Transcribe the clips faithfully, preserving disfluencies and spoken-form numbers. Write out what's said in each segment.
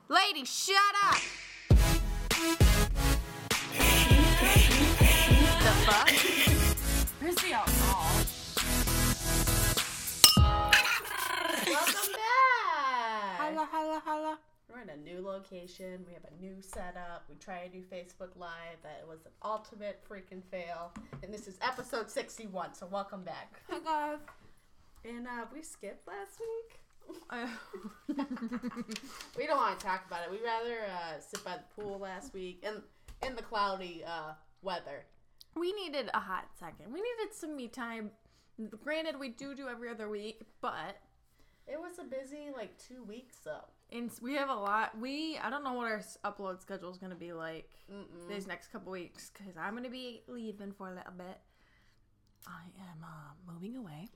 Lady, shut up! The fuck? Where's the alcohol? Welcome back! Holla, holla, holla. We're in a new location. We have a new setup. We tried to do Facebook Live. That was an ultimate freaking fail. And this is episode sixty-one, so welcome back. Hi, guys. And uh, we skipped last week. Uh, We don't want to talk about it. We'd rather uh, sit by the pool last week in, in the cloudy uh, weather. we needed a hot second. We needed some me time. Granted, we do do every other week, but It was a busy, like, two weeks, though. in, we have a lot. We, I don't know what our s- upload schedule is going to be like Mm-mm. these next couple weeks, because I'm going to be leaving for a little bit. I am uh, moving away.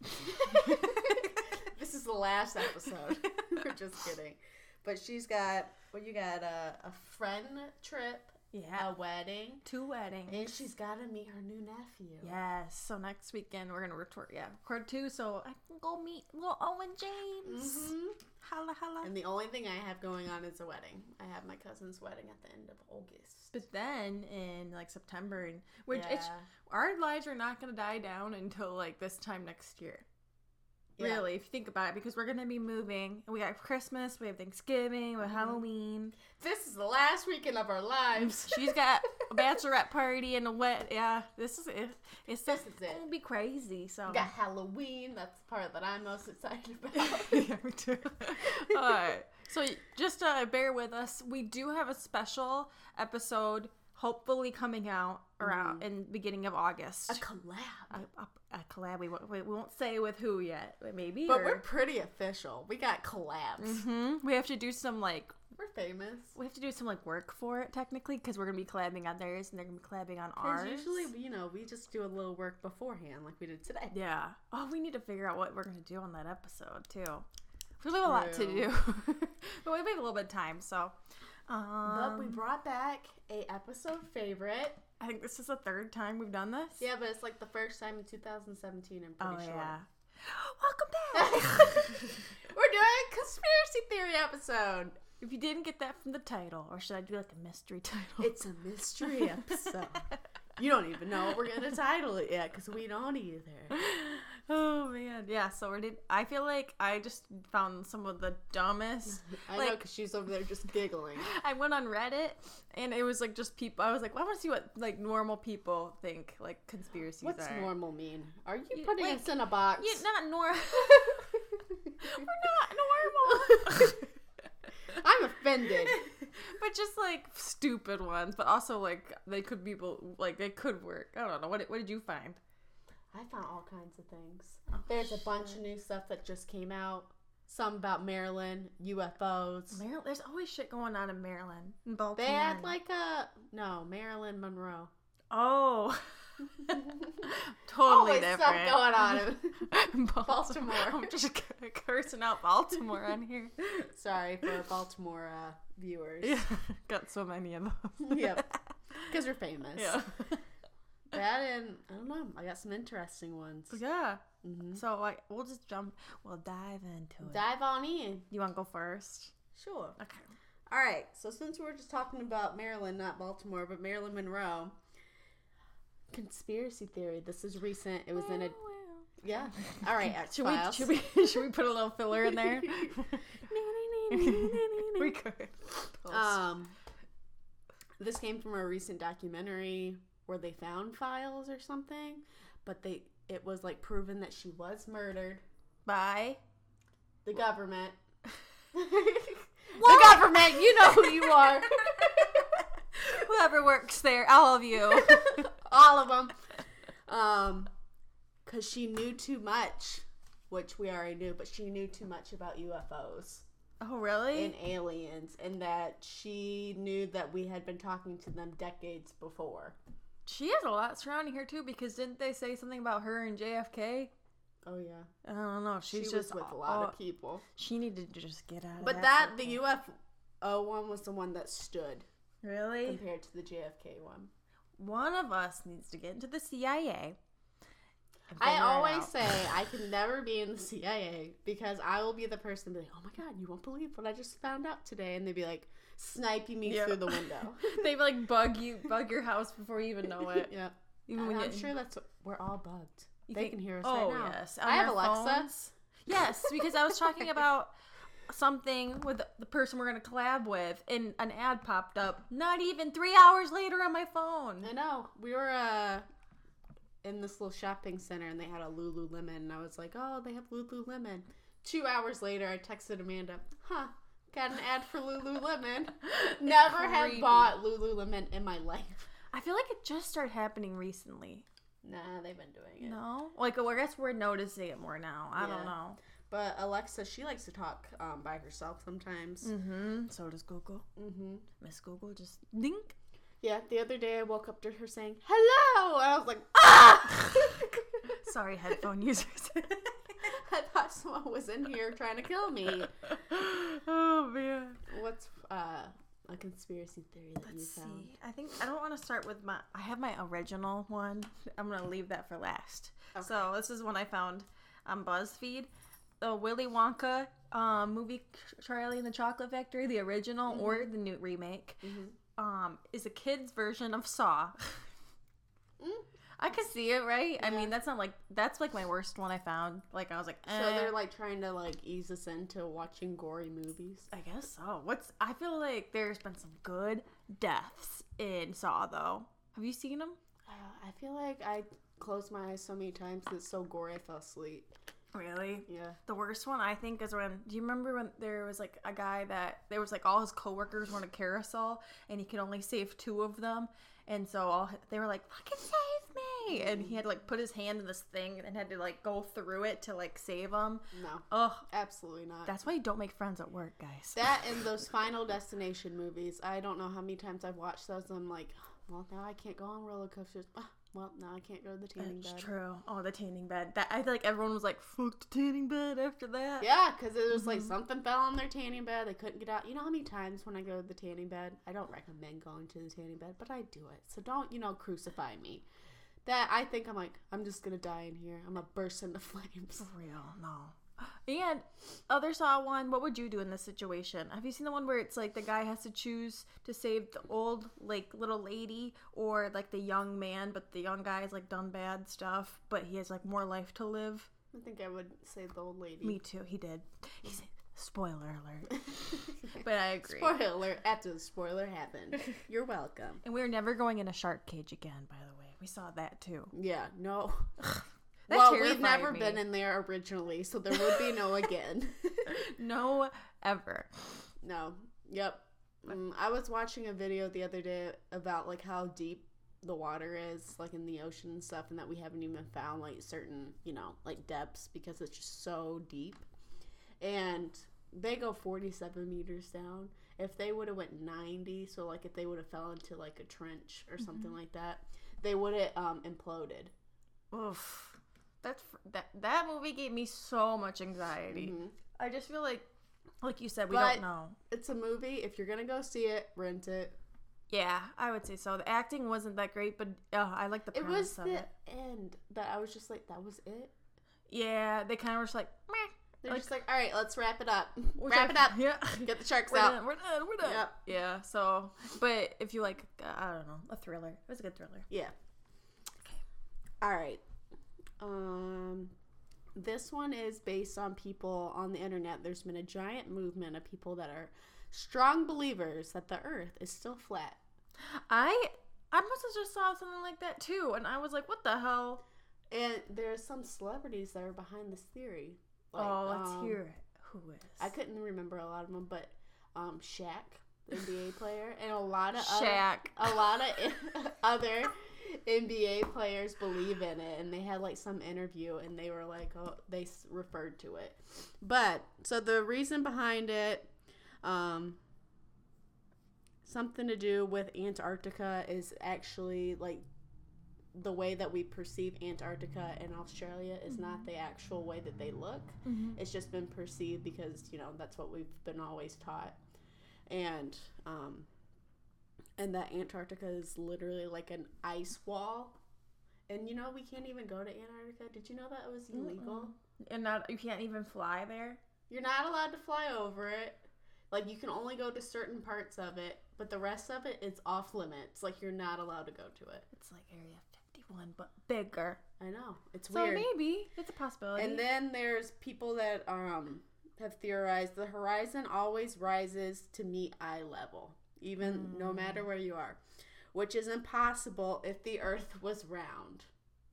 This is the last episode. We're just kidding. But she's got, well, you got a, a friend trip, Yeah. a wedding, Two weddings. and she's got to meet her new nephew. Yes. So next weekend we're gonna record. Yeah, record two. So I can go meet little Owen James. hmm Holla holla. And the only thing I have going on is a wedding. I have my cousin's wedding at the end of August. But then in like September, and which yeah. it's our lives are not gonna die down until like this time next year. Yeah. Really, if you think about it, because we're gonna be moving. And we have Christmas, we have Thanksgiving, we have Mhm. Halloween. This is the last weekend of our lives. She's got a bachelorette party and a wet. Yeah, this is it. It's This just is it. gonna be crazy. So We got Halloween. That's the part that I'm most excited about. yeah, me too. Alright. So just uh, bear with us. We do have a special episode hopefully coming out around in beginning of August. A collab. A, a, a collab. We, won't- we won't say with who yet. but Maybe. But or... we're pretty official. We got collabs. hmm We have to do some like We're famous. we have to do some like work for it technically because we're gonna be collabing on theirs and they're gonna be collabing on Because ours. usually, you know, we just do a little work beforehand like we did today. Yeah. Oh, we need to figure out what we're gonna do on that episode too. We have a lot to True. do, but we have a little bit of time, so. Um, But we brought back a episode favorite. I think this is the third time we've done this. Yeah, but it's like the first time in two thousand seventeen, I'm Oh pretty sure. yeah. Welcome back. We're doing a conspiracy theory episode. If you didn't get that from the title, or should I do like a mystery title? It's a mystery episode. You don't even know what we're going to title it yet because we don't either. Oh man, yeah. So we did. I feel like I just found some of the dumbest. I know Like- because she's over there just giggling. I went on Reddit, and it was like just people. I was like, well, I want to see what like normal people think like conspiracies What's are. normal mean? Are you You- putting like, us in a box? Yeah, not normal. We're not normal. I'm offended. But just like stupid ones, but also like they could be like they could work. I don't know. What what did you find? I found all kinds of things. Oh, There's a bunch of new stuff that just came out. Some about Maryland, U F Os. Maryland. There's always shit going on in Maryland, in Baltimore. They had like a no Marilyn Monroe. oh, totally Always different. stuff going on in Baltimore. Baltimore. I'm just c- cursing out Baltimore on here. Sorry for our Baltimore uh, viewers. Yeah, got so many of those. Yep. Because we're famous. Yeah. That and I don't know. I got some interesting ones. Yeah. hmm So like, we'll just jump. We'll dive into it. Dive on in. You want to go first? Sure. Okay. All right. So since we're just talking about Maryland, not Baltimore, but Marilyn Monroe, conspiracy theory. This is recent. It was in a yeah. All right. X Should we, Files. should we should we put a little filler in there? We could. Um, this came from a recent documentary where they found files or something, but they it was like proven that she was murdered. Bye. The government. The government. You know who you are. Whoever works there, all of you. All of them. Um, because she knew too much, which we already knew, but she knew too much about U F Os Oh, really? and aliens, and that she knew that we had been talking to them decades before. She has a lot surrounding her too, because didn't they say something about her and J F K? Oh yeah, I don't know. She's she just was with a lot oh, of people. She needed to just get out of But that. that the circle. U F O one was the one that stood Really? compared to the J F K one. One of us needs to get into the C I A I figure it always out. say I can never be in the C I A because I will be the person to be like, oh my god, you won't believe what I just found out today. And they'd be like, sniping me Yeah. through the window. They like bug you, bug your house before you even know it. Yeah. Even And when I'm you, sure that's what, we're all bugged. you They can- can hear us oh, right now. yes. On I have our Alexa. phones. Yes, because I was talking about something with the person we're going to collab with, and an ad popped up not even three hours later on my phone. I know. We were uh, in this little shopping center and they had a Lululemon. And I was like, oh, they have Lululemon. Two hours later, I texted Amanda, huh, got an ad for Lululemon. Never have Creepy. bought Lululemon in my life. I feel like it just started happening recently. Nah, they've been doing it. No? Like, well, I guess we're noticing it more now. I Yeah. don't know. But Alexa, she likes to talk um, by herself sometimes. Mm-hmm. So does Google. Mm-hmm. Miss Google just dink. Yeah, the other day I woke up to her saying, hello! And I was like, ah! Sorry, headphone users. I thought someone was in here trying to kill me. Oh, man. What's uh, a conspiracy theory that Let's you found? see. I think I don't want to start with my. I have my original one. I'm gonna leave that for last. Okay. So this is one I found on BuzzFeed. The Willy Wonka um, movie Charlie and the Chocolate Factory, the original Mm-hmm. or the new remake, Mm-hmm. um, is a kid's version of Saw. Mm. I could see it, right? I Yeah. mean, that's not like that's like my worst one I found. Like I was like, eh. So they're like trying to like ease us into watching gory movies. I guess so. What's I feel like there's been some good deaths in Saw though. Have you seen them? Uh, I feel like I closed my eyes so many times that it's so gory I fell asleep. Really? Yeah. The worst one I think is when do you remember when there was like a guy that there was like all his coworkers were on a carousel and he could only save two of them, and so all they were like fucking save me, and he had to like put his hand in this thing and had to like go through it to like save them. No, Ugh, absolutely not. that's why you don't make friends at work, guys. That and those Final Destination movies. I don't know how many times I've watched those. And I'm like, well, now I can't go on roller coasters. Ah, well, now I can't go to the tanning It's bed. true. Oh, the tanning bed. That I feel like everyone was like, "Fuck the tanning bed." After that, Yeah, because it was Mm-hmm. like something fell on their tanning bed. They couldn't get out. You know how many times when I go to the tanning bed, I don't recommend going to the tanning bed, but I do it. So don't, you know, crucify me. That I think I'm like, I'm just going to die in here. I'm going to burst into flames. For real, no. And other Saw one, what would you do in this situation? Have you seen the one where it's like the guy has to choose to save the old like little lady or like the young man, but the young guy has like done bad stuff, but he has like more life to live? I think I would save the old lady. Me too. He did. He said, spoiler alert. But I agree. Spoiler alert. After the spoiler happened. You're welcome. And we're never going in a shark cage again, by the way. We saw that too. Yeah, no. That well, we've terrified never me. been in there originally, so there would be no again. No, ever. No. Yep. Mm, I was watching a video the other day about like how deep the water is, like in the ocean and stuff, and that we haven't even found like certain, you know, like depths because it's just so deep. And they go forty-seven meters down. If they would have went ninety, so like if they would have fell into like a trench or something Mm-hmm. like that, they would have um, imploded. Oof. That's that. That movie gave me so much anxiety. Mhm. I just feel like, like you said, we But- don't know. It's a movie. If you're gonna go see it, rent it. Yeah, I would say so. The acting wasn't that great, but uh, I like the It premise was of the it. end that I was just like, that was it. Yeah, they kind of were just like, meh. They're Like- just like, all right, let's wrap it up. We're wrap done. it up. Yeah. Get the sharks We're out. done. We're done. We're done. Yep. Yeah. So, but if you like, uh, I don't know, a thriller. It was a good thriller. Yeah. All right. Um, this one is based on people on the internet. There's been a giant movement of people that are strong believers that the Earth is still flat. I I must have just saw something like that too, and I was like, what the hell? And there's some celebrities that are behind this theory. Like, oh, let's um, hear it. Who is? I couldn't remember a lot of them, but um, Shaq, the N B A player, and a lot of Shaq. Other, a lot of other N B A players believe in it, and they had like some interview, and they were like, oh, they s- referred to it. But so the reason behind it, um, something to do with Antarctica is actually like the way that we perceive Antarctica and Australia is Mm-hmm. not the actual way that they look. Mhm. It's just been perceived because, you know, that's what we've been always taught. And um and that Antarctica is literally like an ice wall, And you know we can't even go to Antarctica. Did you know that it was illegal? Mm-mm. And not you can't even fly there. You're not allowed to fly over it. Like you can only go to certain parts of it, but the rest of it is off limits. Like you're not allowed to go to it. It's like Area fifty-one, but bigger. I know. It's So weird. maybe it's a possibility. And then there's people that um have theorized the horizon always rises to meet eye level, even Mm. no matter where you are, which is impossible if the Earth was round.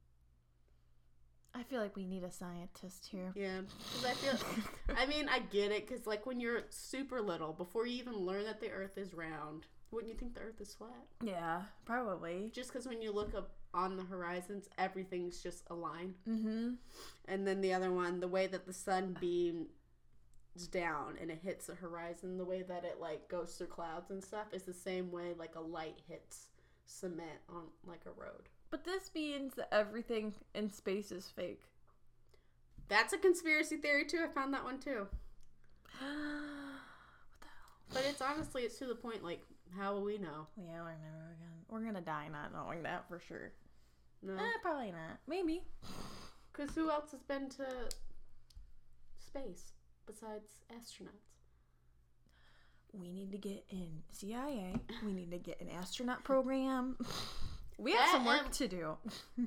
I feel like we need a scientist here. Yeah, because I feel, I mean, I get it, because like when you're super little, before you even learn that the Earth is round, wouldn't you think the Earth is flat? Yeah, probably. Just because when you look up on the horizons, everything's just a line. Mm-hmm. And then the other one, the way that the sun beams down and it hits the horizon, the way that it like goes through clouds and stuff is the same way like a light hits cement on like a road. But this means that everything in space is fake. That's a conspiracy theory too. I found that one too. What the hell? But it's honestly, it's to the point, like, how will we know? Yeah, we're never gonna. We're gonna die not knowing that for sure. No. Eh, probably not. Maybe. Because who else has been to space besides astronauts? We need to get in C I A. We need to get an astronaut program. We have That some work and- to do.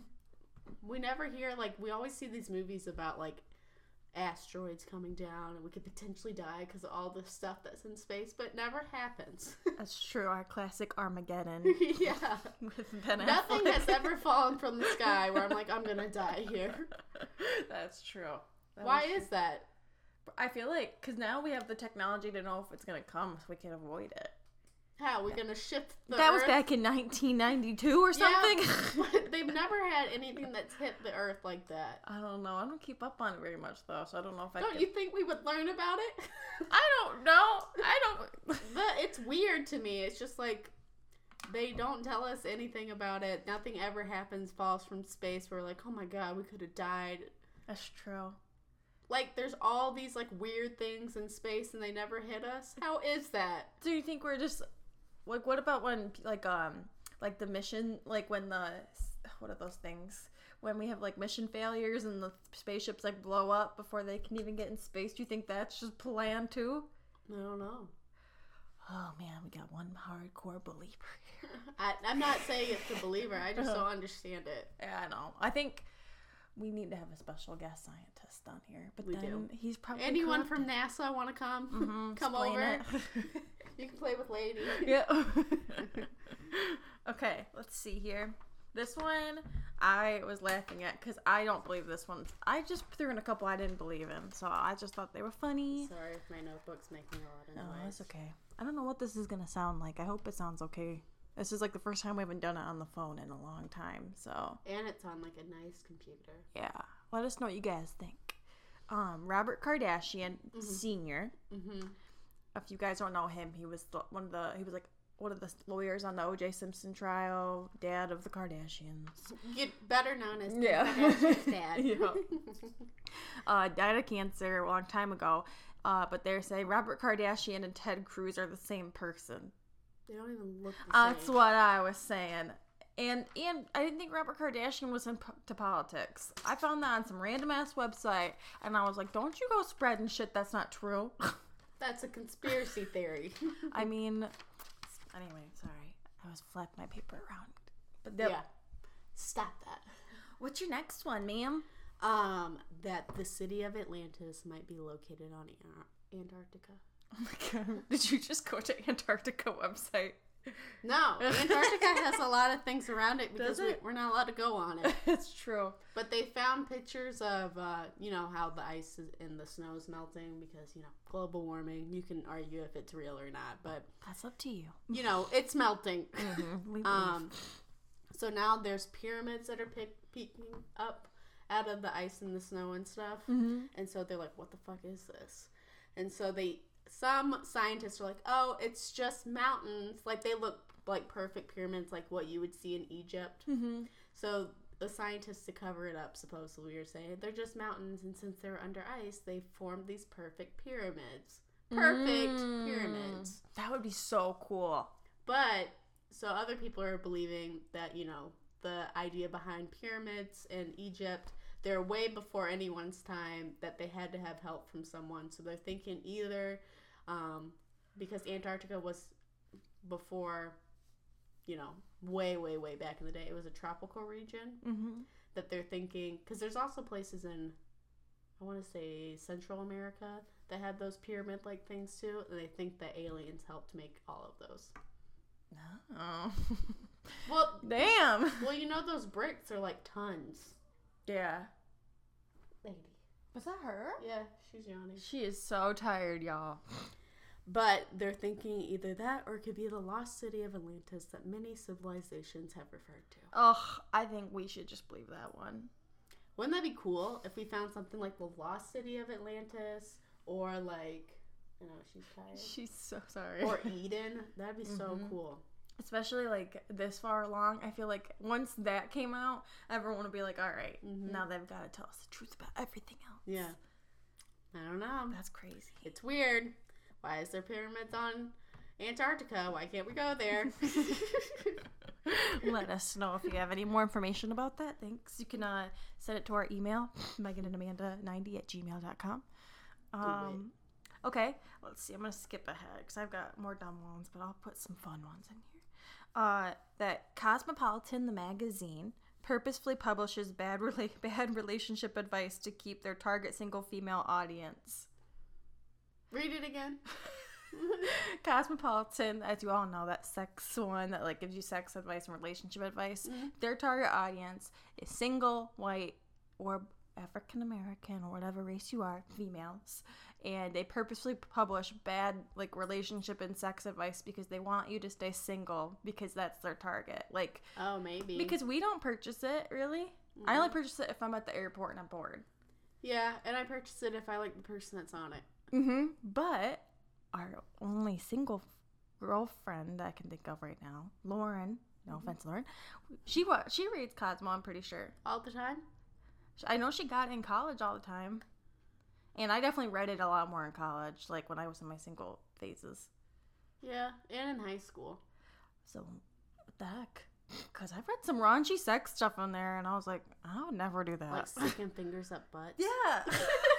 We never hear, like, we always see these movies about, like, asteroids coming down and we could potentially die because of all the stuff that's in space, but it never happens. That's true. Our classic Armageddon Yeah. with Ben Nothing Affleck. has ever fallen from the sky where I'm like, I'm gonna die here. That's true. That Why is is that? true. I feel like because now we have the technology to know if it's gonna come, so we can avoid it. How? We're gonna shift the that was Earth? back in nineteen ninety-two or something. Yeah, but they've never had anything that's hit the Earth like that. I don't know. I don't keep up on it very much though, so I don't know if I. Don't could... you think we would learn about it? I don't know. I don't. But it's weird to me. It's just like they don't tell us anything about it. Nothing ever happens, falls from space. We're like, oh my god, we could have died. That's true. Like, there's all these like weird things in space, and they never hit us. How is that? Do you think we're just like? What about when like um like the mission like when the what are those things when we have like mission failures and the spaceships like blow up before they can even get in space? Do you think that's just planned too? I don't know. Oh man, we got one hardcore believer here. I, I'm not saying it's a believer. I just don't understand it. Yeah, I know. I think we need to have a special guest scientist on here, but We then do. he's probably Anyone corrupted. from NASA want to come? Mhm, come explain over. it. You can play with Lady. Yeah. Okay, let's see here. This one I was laughing at because I don't believe this one. I just threw in a couple I didn't believe in, so I just thought they were funny. Sorry if my notebook's making a lot of No, noise. that's okay. I don't know what this is gonna sound like. I hope it sounds okay. This is like the first time we haven't done it on the phone in a long time, so And it's on like a nice computer. yeah. Let us know what you guys think. Um, Robert Kardashian Mhm. Senior. Mm-hmm. If you guys don't know him, he was the, one of the he was like one of the lawyers on the O J Simpson trial, dad of the Kardashians. Get better known as Yeah. Kardashian's dad. Yeah. Uh, died of cancer a long time ago. Uh, but they're saying Robert Kardashian and Ted Cruz are the same person. They don't even look the That's same. what I was saying. And and I didn't think Robert Kardashian was into politics. I found that on some random ass website, and I was like, "Don't you go spreading shit that's not true." That's a conspiracy theory. I mean, anyway, sorry, I was flapping my paper around. But the, Yeah. Stop that. what's your next one, ma'am? Um, that the city of Atlantis might be located on Ar- Antarctica. Oh my god, did you just go to Antarctica website? No, Antarctica has a lot of things around it because Does we, it? we're not allowed to go on it. It's true. But they found pictures of, uh, you know, how the ice is, and the snow is melting because, you know, global warming. You can argue if it's real or not, but, That's up to you. you know, it's melting. Mm-hmm. We Um, so now there's pyramids that are pick, peeking up out of the ice and the snow and stuff. mm-hmm. And so they're like, what the fuck is this? And so they, some scientists are like, oh, it's just mountains. Like, they look like perfect pyramids, like what you would see in Egypt. Mm-hmm. So the scientists, to cover it up, supposedly, are saying they're just mountains, and since they're under ice, they formed these perfect pyramids. Perfect Mm. pyramids. That would be so cool. But, so other people are believing that, you know, the idea behind pyramids in Egypt. They're way before anyone's time that they had to have help from someone. So they're thinking either um, because Antarctica was before, you know, way, way, way back in the day. It was a tropical region Mm-hmm. that they're thinking. Because there's also places in, I want to say, Central America that had those pyramid-like things too. And they think that aliens helped make all of those. Oh. Well, Damn. well, you know those bricks are like tons. Yeah. Lady. Was that her? Yeah, she's yawning. She is so tired, y'all. But they're thinking either that or it could be the lost city of Atlantis that many civilizations have referred to. Ugh, I think we should just believe that one. Wouldn't that be cool if we found something like the lost city of Atlantis or like, I know she's tired. She's so sorry. Or Eden? That'd be so Mhm. cool. Especially like this far along, I feel like once that came out, everyone would be like, all right, Mhm. now they've got to tell us the truth about everything else. Yeah. I don't know. That's crazy. It's weird. Why is there pyramids on Antarctica? Why can't we go there? Let us know if you have any more information about that. Thanks. You can uh, send it to our email, megan and amanda ninety at gmail dot com. Um, okay, let's see. I'm going to skip ahead because I've got more dumb ones, but I'll put some fun ones in here. Uh, that Cosmopolitan, the magazine, purposefully publishes bad, rela- bad relationship advice to keep their target single female audience. Read it again. Cosmopolitan, as you all know, that sex one that like gives you sex advice and relationship advice. Mm-hmm. Their target audience is single, white, or African American, or whatever race you are, females. And they purposely publish bad like relationship and sex advice because they want you to stay single because that's their target. Like, Oh, maybe. because we don't purchase it really. Mm-hmm. I only purchase it if I'm at the airport and I'm bored. Yeah, and I purchase it if I like the person that's on it. Mm-hmm. But our only single girlfriend that I can think of right now, Lauren. No Mm-hmm. offense, Lauren. She wa- she reads Cosmo. I'm pretty sure. All the time? I know she got it in college all the time, and I definitely read it a lot more in college, like when I was in my single phases. Yeah, and in high school. So, what the heck? Because I've read some raunchy sex stuff in there, and I was like, I would never do that. Like sticking fingers up butts. yeah.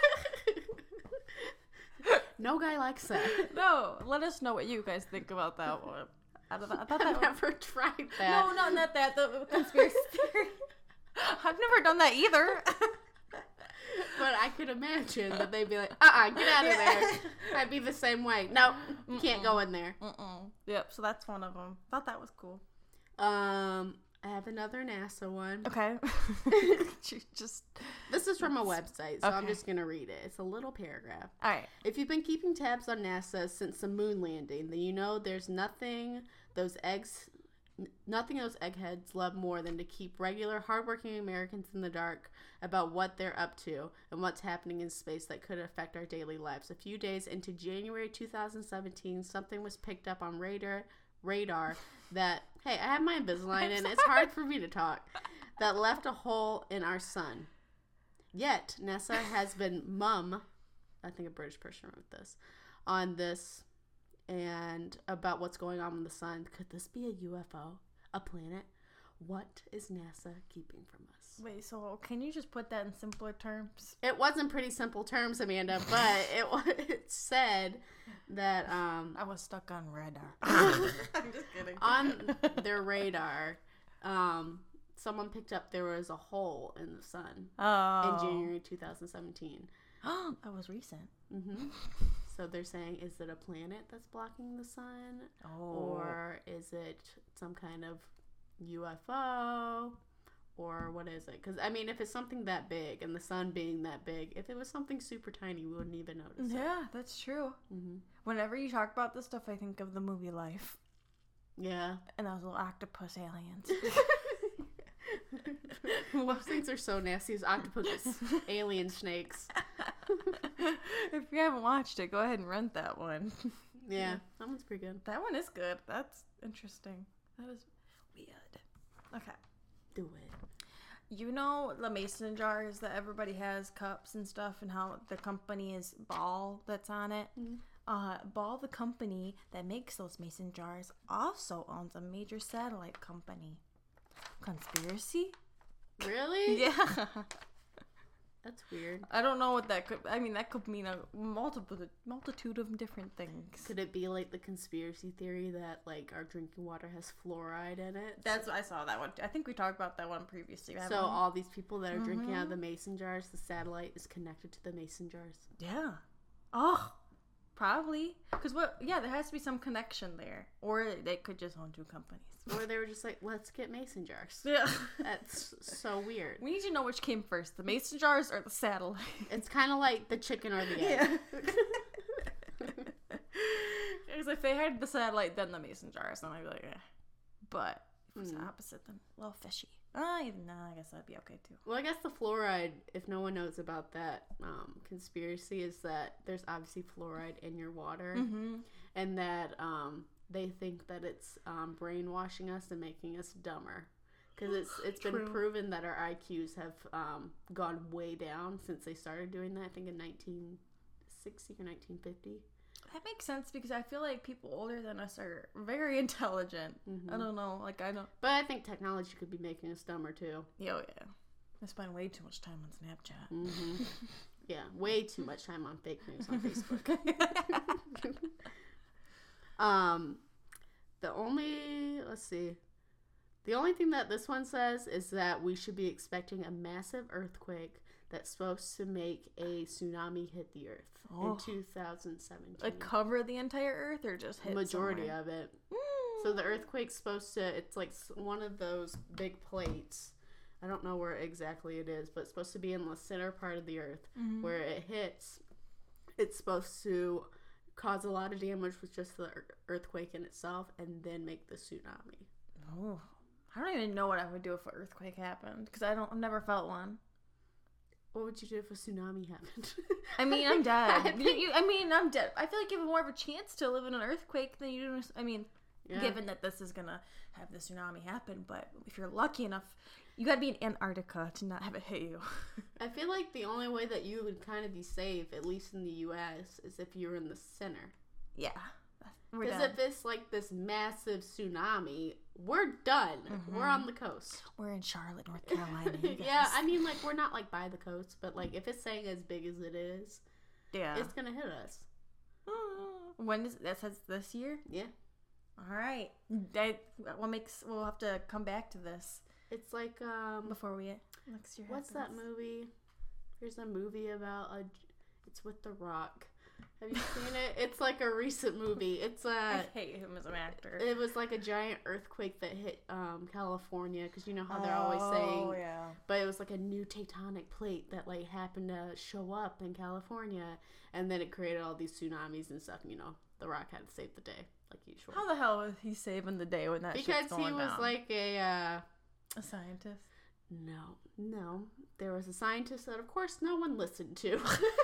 No guy likes that. No, let us know what you guys think about that one. I, thought- I thought that I've was... never tried that. No, no, not that. The conspiracy theory. I've never done that either. But I could imagine that they'd be like, uh-uh, get out of there. I'd be the same way. No, you can't go in there. Mm-mm. Yep, so that's one of them. Thought that was cool. Um, I have another NASA one. Okay. Just... This is from a website, so I'm Okay. just going to read it. It's a little paragraph. All right. If you've been keeping tabs on NASA since the moon landing, then you know there's nothing those eggs, n- nothing those eggheads love more than to keep regular, hardworking Americans in the dark about what they're up to and what's happening in space that could affect our daily lives. A few days into January two thousand seventeen, something was picked up on radar, radar that, hey, I have my Invisalign and it's hard for me to talk, that left a hole in our sun. Yet, NASA has been mum, I think a British person wrote this, on this and about what's going on in the sun. Could this be a U F O? A planet? What is NASA keeping from us? Wait, so can you just put that in simpler terms? It was in pretty simple terms, Amanda, but it, wa- it said that um, I was stuck on radar. I'm just kidding. on their radar, um, someone picked up there was a hole in the sun Oh. in January two thousand seventeen. That was recent. Mm-hmm. So they're saying, is it a planet that's blocking the sun? Oh. Or is it some kind of U F O? Or what is it? Because, I mean, if it's something that big, and the sun being that big, if it was something super tiny, we wouldn't even notice it. Yeah, that's true. Mm-hmm. Whenever you talk about this stuff, I think of the movie Life. Yeah. And those little octopus aliens. Those things are so nasty. As octopus, alien snakes. If you haven't watched it, go ahead and rent that one. Yeah, that one's pretty good. That one is good. That's interesting. That is weird. Okay. Do it. You know the mason jars that everybody has, cups and stuff, and how the company is Ball that's on it? Mhm. Uh, Ball, the company that makes those mason jars, also owns a major satellite company. conspiracy. Really? Yeah. That's weird. I don't know what that could. I mean, that could mean a multiple multitude of different things. Could it be like the conspiracy theory that like our drinking water has fluoride in it? That's I saw that one. I think we talked about that one previously. So all these people that are Mm-hmm. drinking out of the mason jars, the satellite is connected to the mason jars. Yeah. Oh, probably. Because what? Yeah, there has to be some connection there, or they could just own two companies. Or they were just like, let's get mason jars. Yeah. That's so weird. We need to know which came first, the mason jars or the satellite. It's kind of like the chicken or the egg. Because if they had the satellite, then the mason jars, then I'd be like, eh. But if it was Mm. the opposite, then a little fishy. Ah, even no, I guess that'd be okay too. Well, I guess the fluoride, if no one knows about that um, conspiracy, is that there's obviously fluoride in your water, Mm-hmm. and that um, they think that it's um, brainwashing us and making us dumber. Because it's it's been True. proven that our I Qs have um, gone way down since they started doing that. I think in nineteen sixty or nineteen fifty. That makes sense because I feel like people older than us are very intelligent. Mhm. I don't know, like I don't. But I think technology could be making us dumber too. Yo, yeah. I spend way too much time on Snapchat. Mm-hmm. Yeah, way too much time on fake news on Facebook. um, the only let's see, the only thing that this one says is that we should be expecting a massive earthquake that's supposed to make a tsunami hit the earth Oh. in two thousand seventeen. Like cover the entire Earth or just hit Majority somewhere? of it. Mm. So the earthquake's supposed to, it's like s- one of those big plates. I don't know where exactly it is, but it's supposed to be in the center part of the earth. Mhm. Where it hits, it's supposed to cause a lot of damage with just the ear- earthquake in itself and then make the tsunami. Oh, I don't even know what I would do if an earthquake happened because I don't. I've never felt one. What would you do if a tsunami happened? I mean, I'm dead. I You- think- you- I mean, I'm dead. I feel like you have more of a chance to live in an earthquake than you do. I mean, Yeah. given that this is gonna have the tsunami happen, but if you're lucky enough, you got to be in Antarctica to not have it hit you. I feel like the only way that you would kind of be safe, at least in the U S, is if you were in the center. Yeah, we're Because done. if it's like this massive tsunami, we're done. Mhm. We're on the coast. We're in Charlotte, North Carolina. You Yeah, guys. I mean, like, we're not, like, by the coast, but, like, if it's saying as big as it is, yeah. it's gonna hit us. When does that says this year? Yeah. All right. That what makes we'll have to come back to this It's like, um, before we next year. what's that happens. movie? There's a movie about a, it's with The Rock. Have you seen it? It's like a recent movie. It's I a, hate him as an actor. it was like a giant earthquake that hit um, California, because you know how they're always saying, Oh yeah. but it was like a new tectonic plate that like happened to show up in California, and then it created all these tsunamis and stuff. You know, The Rock had to save the day, like usual. How the hell was he saving the day when that Because shit's going he was down? like a uh, a scientist. no, no. There was a scientist that, of course, no one listened to,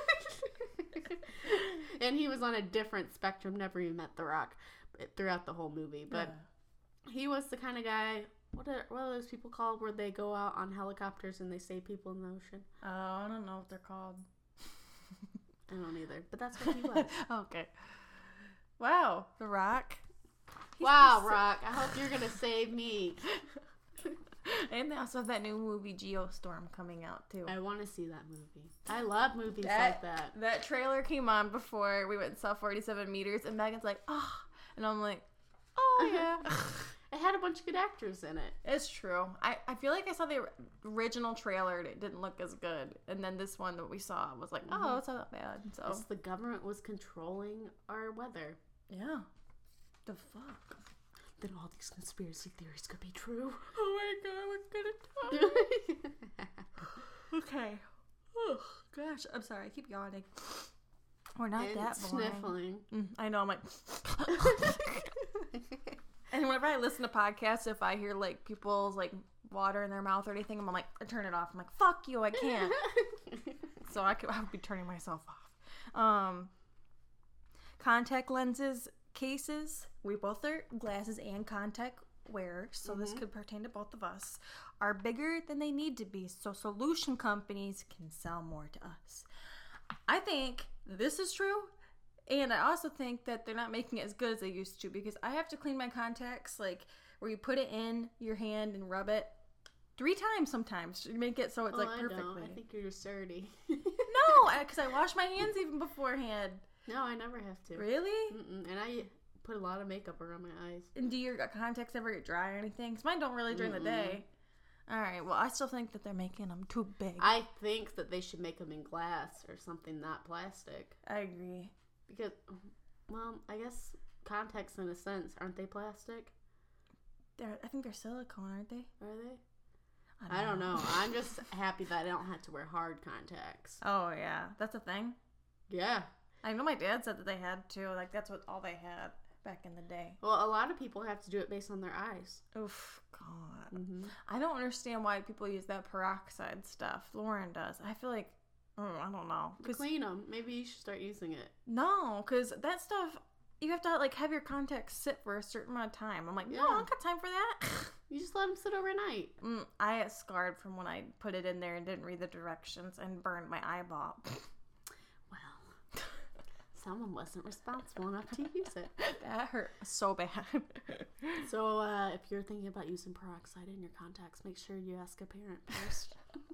and he was on a different spectrum. Never even met The Rock throughout the whole movie, but he was the kind of guy. What are, what are those people called where they go out on helicopters and they save people in the ocean? Oh, I don't know what they're called. I don't either, but that's what he was. Okay. Wow, The Rock. He's Wow, the- Rock, I hope you're gonna save me. And they also have that new movie Geostorm coming out too. I want to see that movie. I love movies That- like that. That trailer came on before we went and saw forty-seven meters, and Megan's like, oh, and I'm like, oh yeah. It had a bunch of good actors in it. It's true. I, I feel like I saw the original trailer and it didn't look as good. And then this one that we saw was like, oh, Mhm. it's not that bad. So, It's the government was controlling our weather. yeah. The fuck? Then all these conspiracy theories could be true. Oh my god, we're gonna die. Okay. Oh, gosh, I'm sorry. I keep yawning. We're not And that boring. sniffling. Mm, I know, I'm like... And whenever I listen to podcasts, if I hear, like, people's, like, water in their mouth or anything, I'm like, I turn it off. I'm like, fuck you, I can't. So I could, I would be turning myself off. Um, contact lenses cases, we both are glasses and contact wearers, so this Mhm. could pertain to both of us, are bigger than they need to be, so solution companies can sell more to us. I think this is true, and I also think that they're not making it as good as they used to, because I have to clean my contacts, like, where you put it in your hand and rub it, Three times sometimes to make it so it's Oh, like I perfectly. don't. I think you're just dirty. No, because I wash my hands even beforehand. No, I never have to. Really? Mm-mm. And I put a lot of makeup around my eyes. And do your contacts ever get dry or anything? Because mine don't really during Mm-mm. the day. All right. Well, I still think that they're making them too big. I think that they should make them in glass or something, not plastic. I agree. Because, well, I guess contacts in a sense, aren't they plastic? They're, I think they're silicone, aren't they? Are they? I don't know. I'm just happy that I don't have to wear hard contacts. Oh yeah, that's a thing. Yeah. I know my dad said that they had to. Like that's what all they had back in the day. Well, a lot of people have to do it based on their eyes. Oof, God. Mm-hmm. I don't understand why people use that peroxide stuff. Lauren does. I feel like, oh, I don't know. To clean them. Maybe you should start using it. No, because that stuff, you have to like have your contacts sit for a certain amount of time. I'm like, no, Yeah. I don't got time for that. You just let them sit overnight. mm, I got scarred from when I put it in there and didn't read the directions and burned my eyeball. Well, someone wasn't responsible enough to use it. That hurt so bad. So, uh, if you're thinking about using peroxide in your contacts, make sure you ask a parent first.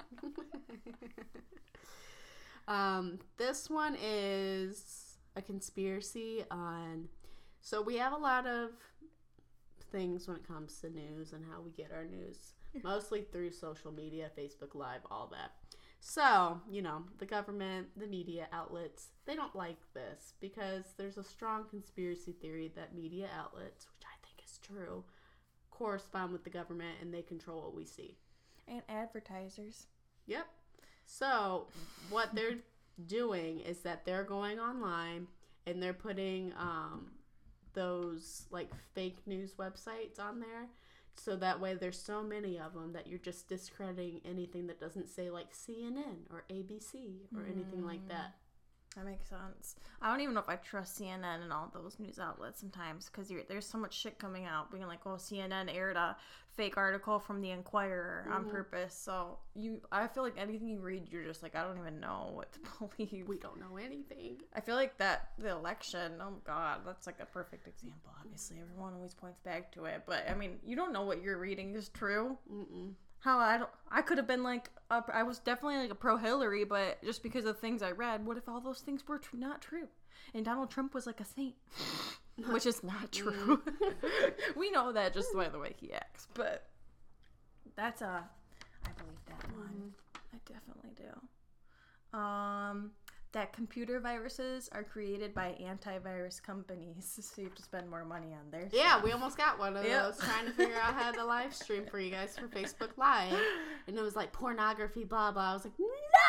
um, this one is a conspiracy on. So, we have a lot of things when it comes to news and how we get our news, mostly through social media, Facebook Live, all that. So, you know, the government, the media outlets, they don't like this because there's a strong conspiracy theory that media outlets, which I think is true, correspond with the government and they control what we see. And advertisers. Yep. So, what they're doing is that they're going online and they're putting um, those like fake news websites on there. So that way there's so many of them that you're just discrediting anything that doesn't say like C N N or A B C or anything like that. That makes sense. I don't even know if I trust C N N and all those news outlets sometimes because there's so much shit coming out being like, oh, C N N aired a fake article from the Inquirer on Mhm. purpose. So you, I feel like anything you read, you're just like, I don't even know what to believe. We don't know anything. I feel like that the election, oh God, that's like a perfect example. Obviously, everyone always points back to it, but I mean, you don't know what you're reading is true. Mm-mm. How I don't, I could have been like, a, I was definitely like a pro Hillary, but just because of things I read, what if all those things were tr- not true? And Donald Trump was like a saint, which is not true. We know that just by the way he acts, but that's a, I believe that one. I definitely do. Um, that computer viruses are created by antivirus companies, so you have to spend more money on their Yeah, stuff. we almost got one of Yep. those trying to figure out how to live stream for you guys for Facebook Live. And it was like pornography, blah, blah. I was like,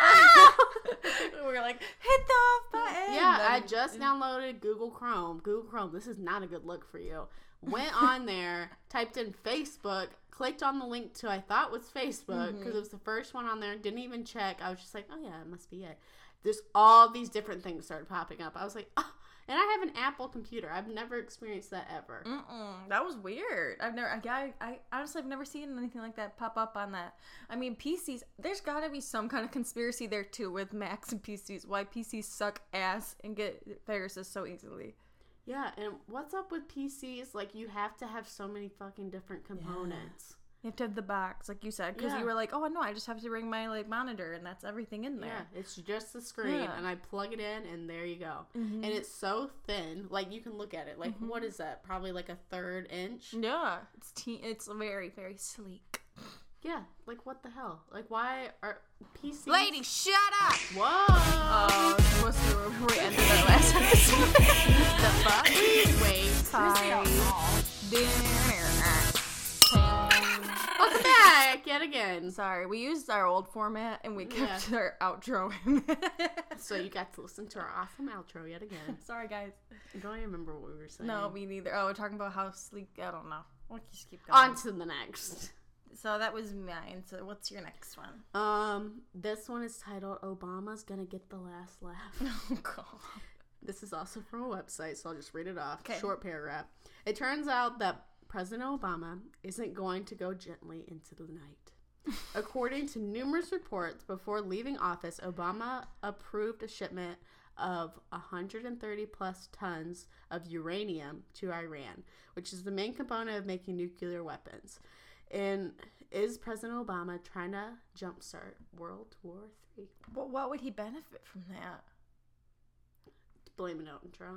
no! We were like, hit the off button. Yeah, Then- I just downloaded Google Chrome. Google Chrome, this is not a good look for you. Went on there, typed in Facebook, clicked on the link to I thought was Facebook because Mhm. it was the first one on there. Didn't even check. I was just like, oh yeah, it must be it. There's all these different things started popping up. I was like, oh. And I have an Apple computer. I've never experienced that ever. Mm-mm, that was weird. I've never, I, I honestly, I've never seen anything like that pop up on that. I mean, P Cs, there's gotta be some kind of conspiracy there too with Macs and P Cs. Why P Cs suck ass and get viruses so easily. Yeah, and what's up with P Cs? Like, you have to have so many fucking different components. You have to have the box, like you said, because Yeah. you were like, oh no, I just have to bring my like monitor, and that's everything in Yeah, there. it's just the screen, Yeah. and I plug it in, and there you go. Mhm. And it's so thin, like, you can look at it. Like, Mhm. what is that? Probably like a third inch? Yeah, it's te- it's very very sleek. Yeah, like, what the hell? Like, why are P Cs... Lady, shut up! Whoa! Oh, supposed to where we ended our last episode. The fuck? Wait. Welcome back yet again. Sorry, we used our old format and we kept our outro in. So you got to listen to our awesome outro yet again. Sorry, guys. I don't even remember what we were saying. No, me neither. Oh, we're talking about how sleek. I don't know. We'll just keep going. On to the next. So that was mine. So what's your next one? Um, this one is titled "Obama's Gonna Get the Last Laugh." Oh God. This is also from a website, so I'll just read it off. Okay. Short paragraph. It turns out that President Obama isn't going to go gently into the night. According to numerous reports, before leaving office, Obama approved a shipment of one hundred thirty plus tons of uranium to Iran, which is the main component of making nuclear weapons. And is President Obama trying to jumpstart World War Three? Well, what would he benefit from that? Blame it on Trump.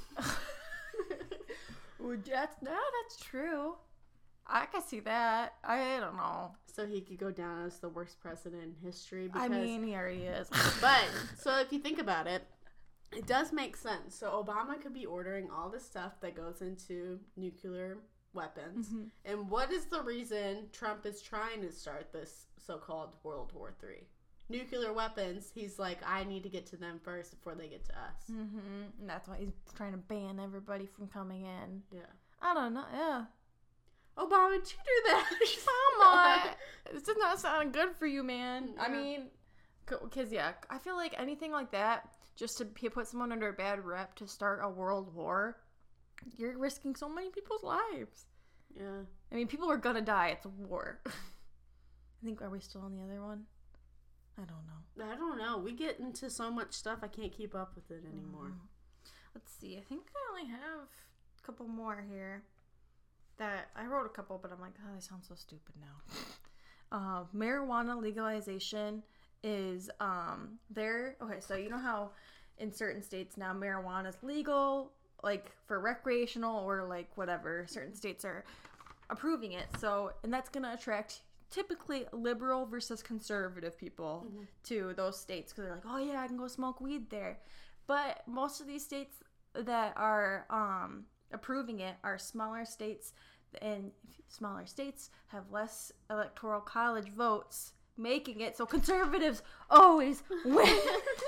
Well, that's no, that's true. I can see that. I don't know. So he could go down as the worst president in history. Because, I mean, he already is. but so if you think about it, it does make sense. So Obama could be ordering all the stuff that goes into nuclear weapons. Mm-hmm. And what is the reason Trump is trying to start this so-called World War Three? Nuclear weapons. He's like, I need to get to them first before they get to us. Mm-hmm. And that's why he's trying to ban everybody from coming in. Yeah. I don't know. Yeah. Obama, did you do that? Come on. This does not sound good for you, man. Yeah. I mean, because, yeah, I feel like anything like that, just to p- put someone under a bad rep to start a world war, you're risking so many people's lives. Yeah. I mean, people are gonna die. It's a war. I think, are we still on the other one? I don't know. I don't know. We get into so much stuff, I can't keep up with it anymore. Mm. Let's see. I think I only have a couple more here. That I wrote a couple, but I'm like, oh, they sound so stupid now. Uh, marijuana legalization is um there. Okay, so you know how in certain states now marijuana is legal, like for recreational or like whatever. Certain states are approving it. So, and that's gonna attract typically liberal versus conservative people Mm-hmm. to those states because they're like, oh yeah, I can go smoke weed there. But most of these states that are um approving it are smaller states, and smaller states have less electoral college votes, making it so conservatives always win.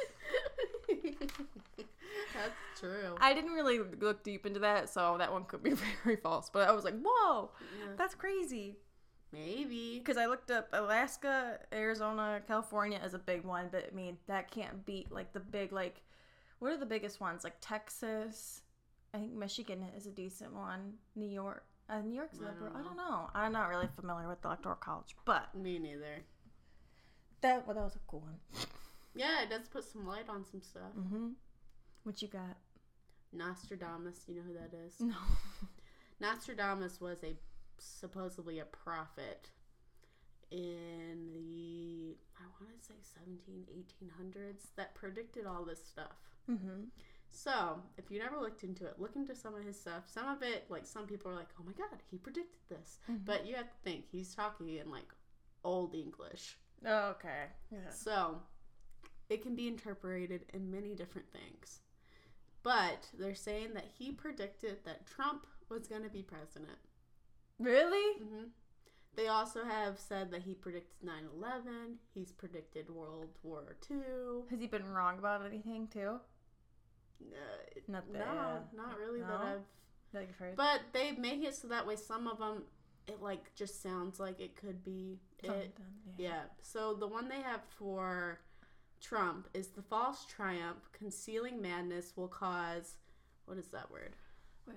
That's true. I didn't really look deep into that, so that one could be very false. But I was like, whoa, Yeah. that's crazy. Maybe. Because I looked up Alaska, Arizona, California as a big one, but I mean, that can't beat like the big, like, what are the biggest ones? Like Texas. I think Michigan is a decent one. New York. Uh, New York's I don't liberal. I know. don't know. I'm not really familiar with the electoral college, but Me neither. that well, that was a cool one. Yeah, it does put some light on some stuff. Mm-hmm. What you got? Nostradamus, you know who that is? No. Nostradamus was a supposedly a prophet in the, I want to say seventeen, eighteen hundreds that predicted all this stuff. Mm-hmm. So, if you never looked into it, look into some of his stuff. Some of it, like, some people are like, oh my god, he predicted this. Mm-hmm. But you have to think, he's talking in, like, Old English. Oh, okay. Yeah. So, it can be interpreted in many different things. But they're saying that he predicted that Trump was going to be president. Really? Mm-hmm. They also have said that he predicted nine eleven. He's predicted World War Two. Has he been wrong about anything too? Uh, Not no, that. not really that No? I've. Like you've heard? But they make it so that way some of them, it like just sounds like it could be it. Something, Yeah. So the one they have for Trump is the false triumph. Concealing madness will cause. What is that word? Where?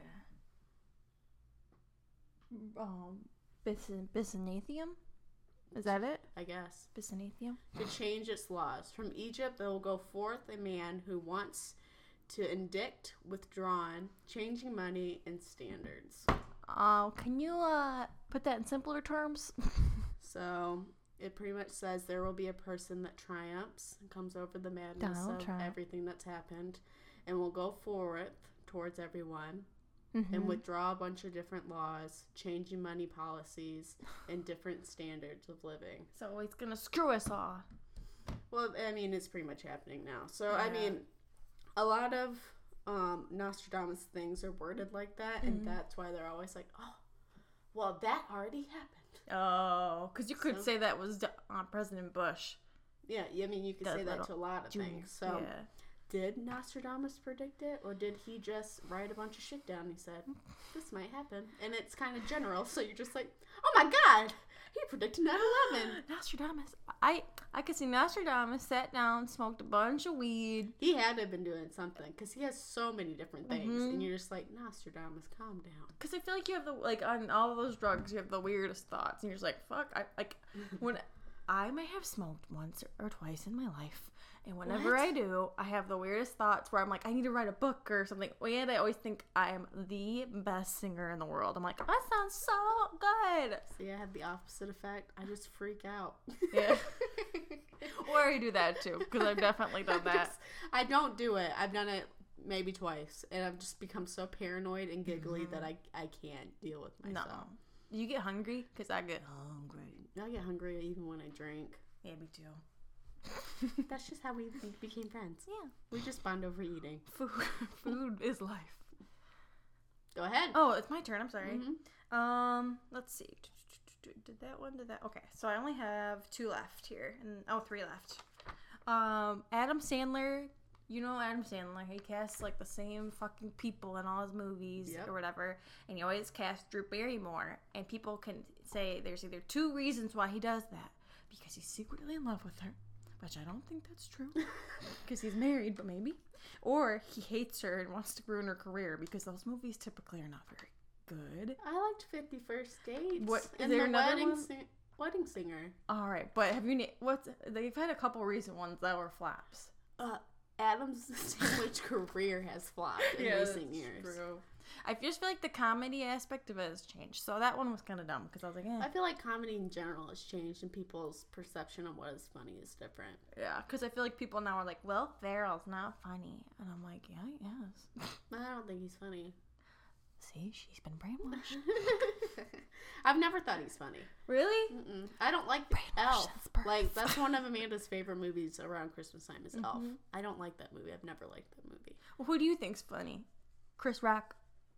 Um, Bis- Byzantium? Is that it? I guess. Byzantium? To change its laws. From Egypt there will go forth a man who wants to indict, withdrawn, changing money and standards. Uh, can you uh put that in simpler terms? So it pretty much says there will be a person that triumphs and comes over the madness Donald of Trump. everything that's happened and will go forward towards everyone Mm-hmm. and withdraw a bunch of different laws, changing money policies and different standards of living. So he's gonna screw us all. Well, I mean, it's pretty much happening now. So, I Yeah. mean, a lot of um, Nostradamus things are worded like that, and Mhm. that's why they're always like, oh, well, that already happened. Oh, because you could So- say that was uh, President Bush. Yeah, I mean, you could That say that little to a lot of Junior. things. So, yeah. did Nostradamus predict it, or did he just write a bunch of shit down? He said, this might happen. And it's kind of general, so you're just like, oh my god, he predicted nine eleven. Nostradamus. I I could see Nostradamus sat down, smoked a bunch of weed. He had to have been doing something, because he has so many different things. Mhm. And you're just like, Nostradamus, calm down. Because I feel like you have the, like, on all those drugs, you have the weirdest thoughts. And you're just like, fuck. I, like, when I may have smoked once or twice in my life. And whenever What? I do, I have the weirdest thoughts where I'm like, I need to write a book or something. And I always think I am the best singer in the world. I'm like, that sounds so good. See, I have the opposite effect. I just freak out. Yeah. Or I do that too, because I've definitely done I that. just- I don't do it. I've done it maybe twice, and I've just become so paranoid and giggly that I I can't deal with No. myself. You get hungry? Because I get hungry. I get hungry even when I drink. Yeah, me too. That's just how we became friends. Yeah. We just bond over eating. Food, food is life. Go ahead. Oh, it's my turn. I'm sorry. Mhm. Um, let's see. Did that one? Did that? Okay, so I only have two left here, and oh, three left. Um, Adam Sandler. You know Adam Sandler. He casts like the same fucking people in all his movies Yep. or whatever, and he always casts Drew Barrymore. And people can say there's either two reasons why he does that: because he's secretly in love with her, which I don't think that's true, because he's married, but maybe, or he hates her and wants to ruin her career because those movies typically are not very good. I liked fifty First Dates. What- is and there the another wedding, one? Sing- wedding Singer. All right, but have you? na- What's they've had a couple recent ones that were flops. Uh, Adam's Sandwich career has flopped in recent years. True. I just feel like the comedy aspect of it has changed, so that one was kind of dumb because I was like, eh. I feel like comedy in general has changed, and people's perception of what is funny is different. Yeah, because I feel like people now are like, well, Farrell's not funny, and I'm like, yeah, he is. I don't think he's funny. See, she's been brainwashed. I've never thought he's funny. Really? Mm-mm. I don't like Brainwashed, Elf. that's perfect. Like, that's one of Amanda's favorite movies around Christmas time is Elf. Mhm. I don't like that movie. I've never liked that movie. Well, who do you think's funny? Chris Rock.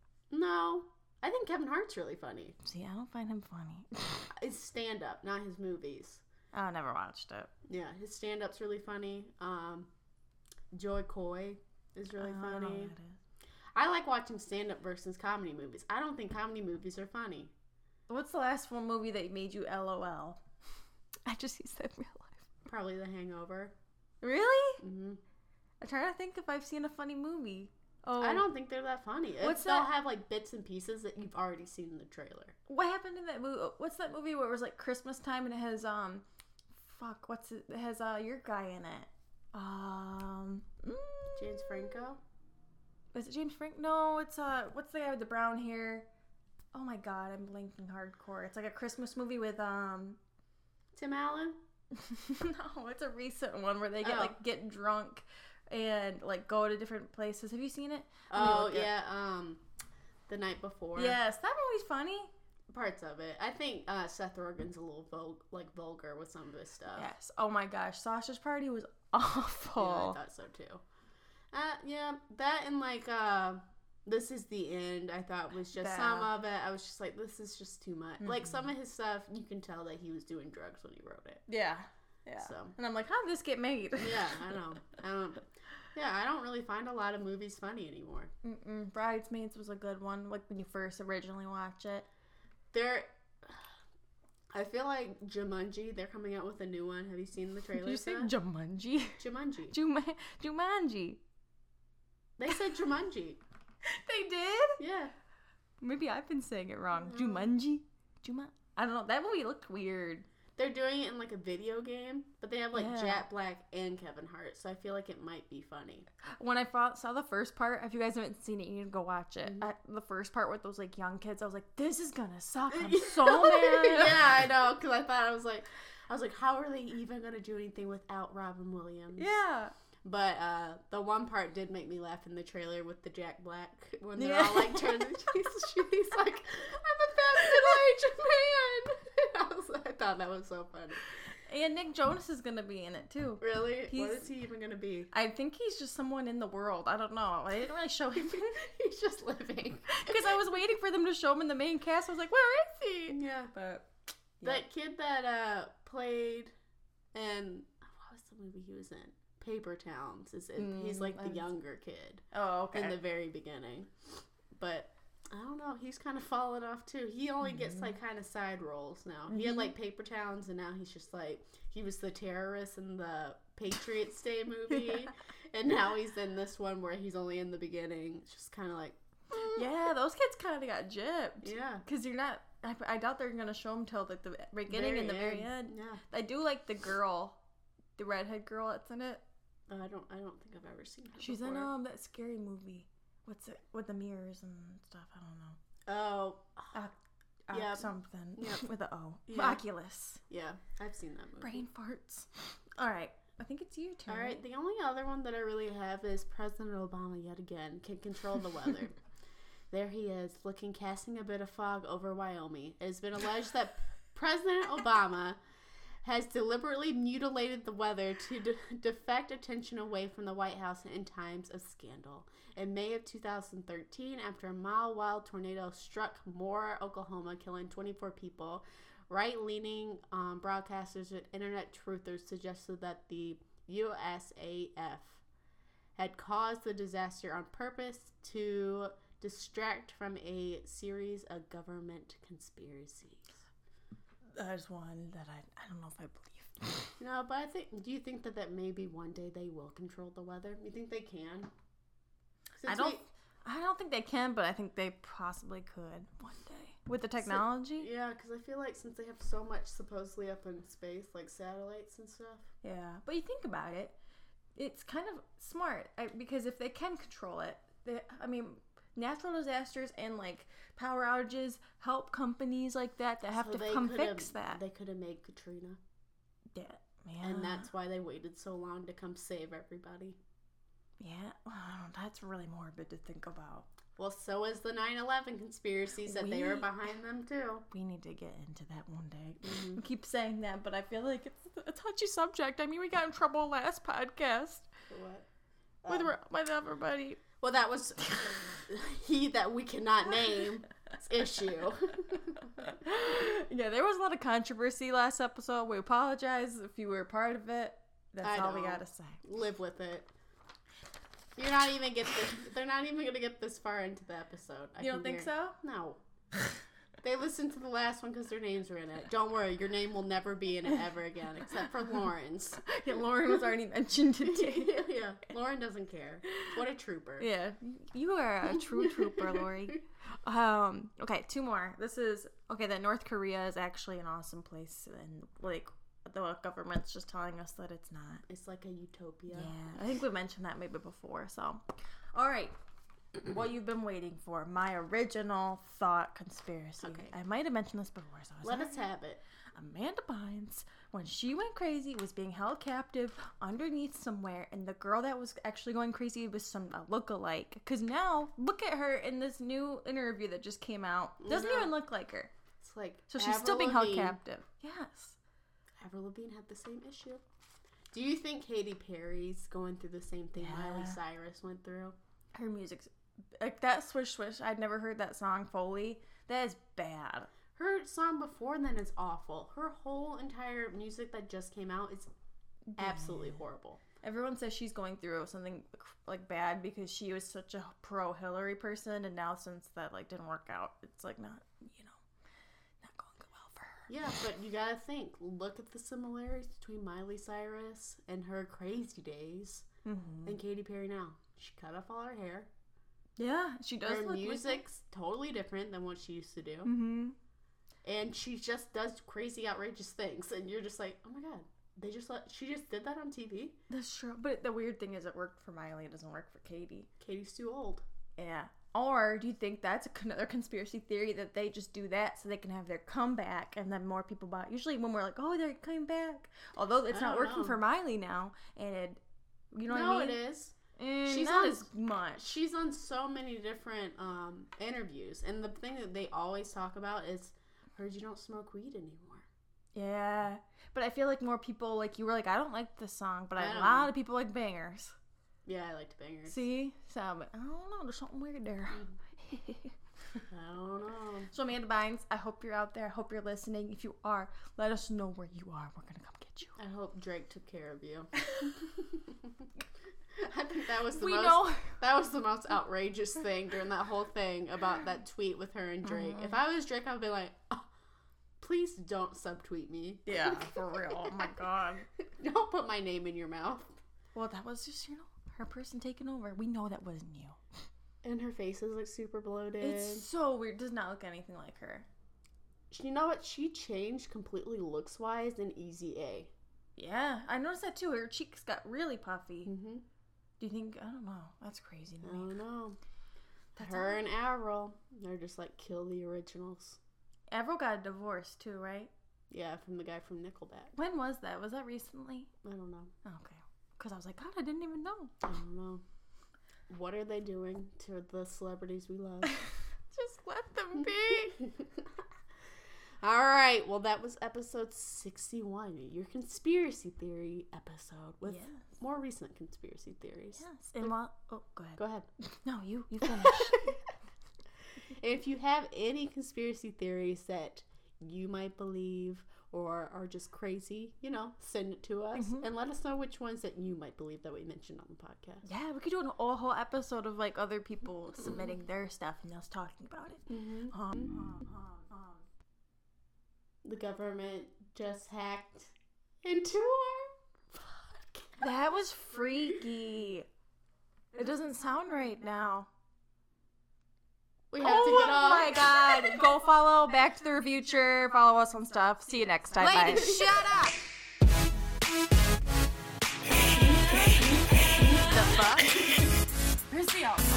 No. I think Kevin Hart's really funny. See, I don't find him funny. His stand-up, not his movies. I never watched it. Yeah, his stand-up's really funny. Um, Joy Coy is really I don't know funny. who that is. I like watching stand-up versus comedy movies. I don't think comedy movies are funny. What's the last one movie that made you LOL? I just used that in real life. Probably The Hangover. Really? hmm I'm trying to think if I've seen a funny movie. Oh, I don't think they're that funny. What's It's, they'll that- have like bits and pieces that you've already seen in the trailer. What happened in that movie? What's that movie where it was like Christmas time and it has um, fuck, what's it? It has uh your guy in it. Um, mm, James Franco. Is it James Frank? No, it's uh, what's the guy with the brown hair? Oh my god, I'm blanking hardcore. It's like a Christmas movie with um, Tim Allen. no, it's a recent one where they get Oh. like get drunk and like go to different places. Have you seen it? Let me Oh look it- yeah. Um, The Night Before. Yes, that movie's funny. Parts of it. I think uh, Seth Rogen's a little vul- like vulgar with some of his stuff. Yes. Oh my gosh, Sasha's Party was Yeah, awful. I thought so too. Uh, yeah, that and like uh, This Is the End. I thought was just Yeah. some of it. I was just like, this is just too much. Like Mhm. some of his stuff, you can tell that he was doing drugs when he wrote it. Yeah. Yeah. So. And I'm like, how did this get made? Yeah, I know. I don't. Yeah, I don't really find a lot of movies funny anymore. Mm-mm. Bridesmaids was a good one, like when you first originally watch it. There, I feel like Jumanji. They're coming out with a new one. Have you seen the trailer? Did you say Jumanji? Jumanji? Juma- Jumanji. They said Jumanji. They did? Yeah. Maybe I've been saying it wrong. No. Jumanji? Juma? I don't know. That movie looked weird. They're doing it in like a video game, but they have like Yeah. Jack Black and Kevin Hart, so I feel like it might be funny. When I fought, saw the first part, if you guys haven't seen it, you need to go watch it. Mhm. I, the first part with those like young kids, I was like, this is gonna suck. I'm so mad. Yeah, I know, because I thought I was like, I was like, how are they even gonna do anything without Robin Williams? Yeah. But uh, the one part did make me laugh in the trailer with the Jack Black when they're Yeah. all like turning. He's, he's like, I'm a fat middle-aged man. I, was, I thought that was so funny. And Nick Jonas is gonna be in it too. Really? What He's- is he even gonna be? I think he's just someone in the world. I don't know. I didn't really show him He's just living. because I was waiting for them to show him in the main cast. I was like, where is he? Yeah. But That kid that uh played in what was the movie he was in? Paper Towns. Is it? He's Mm, like I the haven't younger kid oh, okay. in the very beginning. But I don't know. He's kind of fallen off too. He only gets Mhm. like kind of side roles now. He had Mhm. like Paper Towns, and now he's just like he was the terrorist in the Patriots Day movie, Yeah. and now he's in this one where he's only in the beginning. It's just kind of like Yeah, those kids kind of got gypped. Yeah. Because you're not... I, I doubt they're going to show them till like the beginning Very and the very end. end. Yeah. I do like the girl, the redhead girl that's in it. Uh, I don't. I don't think I've ever seen her. She's before. in um that scary movie. What's it with the mirrors and stuff? I don't know. Oh. Uh, Yeah. something Yep. with a O. Yeah. Oculus. Yeah, I've seen that movie. Brain farts. All right, I think it's your turn. All right. The only other one that I really have is President Obama yet again can control the weather. There he is, looking, casting a bit of fog over Wyoming. It has been alleged that President Obama has deliberately mutilated the weather to de- defect attention away from the White House in times of scandal. In May of two thousand thirteen, after a mile-wild tornado struck Moore, Oklahoma, killing twenty-four people, right-leaning um, broadcasters and internet truthers suggested that the U S A F had caused the disaster on purpose to distract from a series of government conspiracies. There's one that I I don't know if I believe. No, but I think. Do you think that that maybe one day they will control the weather? You think they can? Since I don't. we- I don't think they can, but I think they possibly could one day with the technology. yeah, because I feel like since they have so much supposedly up in space, like satellites and stuff. Yeah, but you think about it, it's kind of smart I, because if they can control it, they, I mean, natural disasters and like power outages help companies like that that have So to they come coulda- fix that. They could have made Katrina, Yeah, man. and that's why they waited so long to come save everybody. yeah. Well, that's really morbid to think about. Well, so is the nine eleven conspiracies that they were We- behind them too. We need to get into that one day. Mhm. I keep saying that, but I feel like it's a touchy subject. I mean, we got in trouble last podcast For what? with Um, with everybody. well, that was he that we cannot name issue. Yeah, there was a lot of controversy last episode. We apologize if you were a part of it. That's I all we know. gotta say. Live with it. You're not even get this. They're not even gonna get this far into the episode. I You don't can think guarantee- so? No. They listened to the last one because their names were in it. Don't worry, your name will never be in it ever again, except for Lauren's. Yeah, Lauren was already mentioned today. Yeah, Lauren doesn't care. What a trooper. Yeah, you are a true trooper, Lori. Um, okay, two more. This is okay. That North Korea is actually an awesome place, and like the government's just telling us that it's not. It's like a utopia. Yeah, I think we mentioned that maybe before. So, all right, what you've been waiting for? My original thought conspiracy. Okay. I might have mentioned this before, so I was Let like, us have it. Amanda Bynes, when she went crazy, was being held captive underneath somewhere, and the girl that was actually going crazy was some a look-alike. Because now, look at her in this new interview that just came out. Doesn't No. even look like her. It's like So she's Avril still being held Lavigne. captive. Yes. Avril Lavigne had the same issue. Do you think Katy Perry's going through the same thing Miley Yeah. Cyrus went through? Her music's like that Swish Swish. I'd never heard that song fully. That is bad. Her song before then is awful. Her whole entire music that just came out is absolutely horrible. Everyone says she's going through something like bad because she was such a pro Hillary person, and now since that like didn't work out, it's like not you know not going well for her. Yeah, but you gotta think. Look at the similarities between Miley Cyrus and her crazy days Mm-hmm. and Katy Perry now. She cut off all her hair. Yeah, she does. Her look music's totally different than what she used to do. Like mm-hmm. And she just does crazy, outrageous things. And you're just like, oh my god. They just let, she just did that on T V? That's true. But the weird thing is, it worked for Miley. It doesn't work for Katie. Katie's too old. Yeah. Or do you think that's another conspiracy theory that they just do that so they can have their comeback and then more people buy? Usually when we're like, oh, they're coming back. Although it's I not don't working know. for Miley now. And it, you know no, what I mean? it is. Mm, She's not on- as much. She's on so many different um, interviews. And the thing that they always talk about is, heard you don't smoke weed anymore. Yeah. But I feel like more people, like you were like, I don't like this song, but I a don't lot know. of people like bangers. Yeah, I liked bangers. See? So, but I don't know. There's something weird there. I don't know. So, Amanda Bynes, I hope you're out there. I hope you're listening. If you are, let us know where you are. We're going to come get you. I hope Drake took care of you. I think that was the We most know. that was the most outrageous thing during that whole thing about that tweet with her and Drake. Mhm. If I was Drake, I would be like, oh, please don't subtweet me. Yeah, for real. Oh, my God. Don't put my name in your mouth. Well, that was just, you know, her person taking over. We know that wasn't you. And her face is like super bloated. It's so weird. Does not look anything like her. You know what? She changed completely looks wise in Easy A. Yeah, I noticed that too. Her cheeks got really puffy. Mm-hmm. Do you think? I don't know. That's crazy to I me. don't know. That's her all. and Avril, they're just like kill the originals. Avril got a divorce too, right? Yeah, from the guy from Nickelback. When was that? Was that recently? I don't know. Oh, okay. Because I was like, God, I didn't even know. I don't know. What are they doing to the celebrities we love? Just let them be. All right. Well, that was episode sixty-one, your conspiracy theory episode with Yes. more recent conspiracy theories. Yes. And while, oh, go ahead. Go ahead. No, you, you finish. If you have any conspiracy theories that you might believe or are just crazy, you know, send it to us Mhm. and let us know which ones that you might believe that we mentioned on the podcast. Yeah, we could do an, a whole episode of like other people submitting their stuff and us talking about it. Mm-hmm. Um, um, um, um. The government just hacked into our podcast. That was freaky. It doesn't sound right now. We have Oh to get off. my God. Go follow Back to the Future. Follow us on stuff. See you next time. Bye. Ladies, shut up. The fuck? Where's the outside?